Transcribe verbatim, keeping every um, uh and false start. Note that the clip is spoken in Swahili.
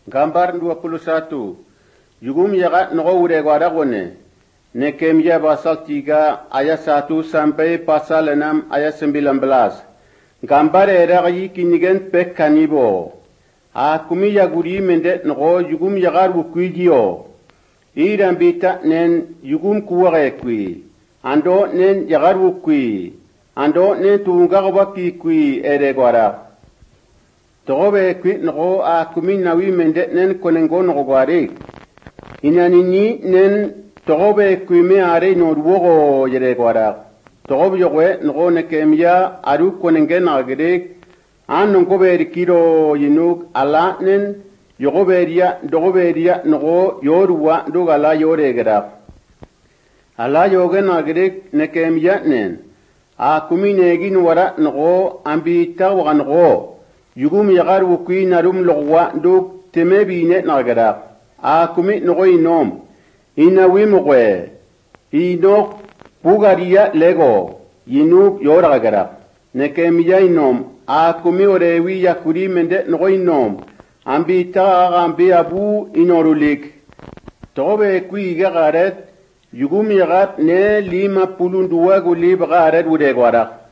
Gambar dua puluh satu. Yugum yagat nogo uregwara gone. Nehemia pasal tiga ayat satu sampai pasal enam ayat sembilan belas. Gambar eragi kinigen pek kanibo. Akumi yaguri mendet nogo yugum yagar wukuidio. Iran bita nen yugum kuwage kui. Ando nen yagar wukui. Ando nen tunga waki kui eregwara. Togobe kui nogo akumi nawi mendet nen konengo nogo gwari. Inanini nen togobe kui me are norwogo yeregwara. Togobe yogwe nogo Nehemia aru konenge nagere. Anon gobe kiro yinuk ala nen yogoberia dogoberia nogo yorwa dogala yoregera. Ala yogen nagere Nehemia nen. Akumi negin wara nogo ambita waga nogo. Yugum yagar wukui narum logwa dog temebine nagera. Akumi nogo inom. Inawimogwe. Inok bugaria lego. Yinuk yoragera. Nehemia inom. Akumi orewi yakuri mende nogo inom. Ambita agambe abu inorulik. Tobe kui gagaret. Yugum yagat ne lima pulundua gulib garet udegwara.